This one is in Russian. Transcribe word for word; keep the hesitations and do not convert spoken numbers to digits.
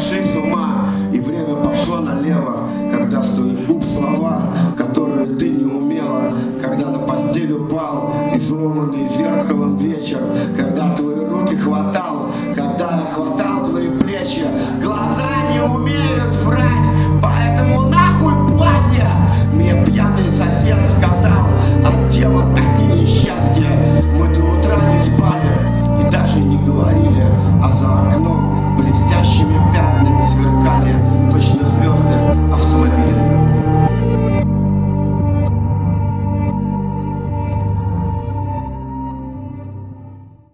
сошли с ума, и время пошло налево, когда с твоих губ слова, которые ты не умела, когда на постель упал, изломанный зеркалом вечер, когда твои руки хватал, когда я хватал твои плечи, глаза не умеют врать.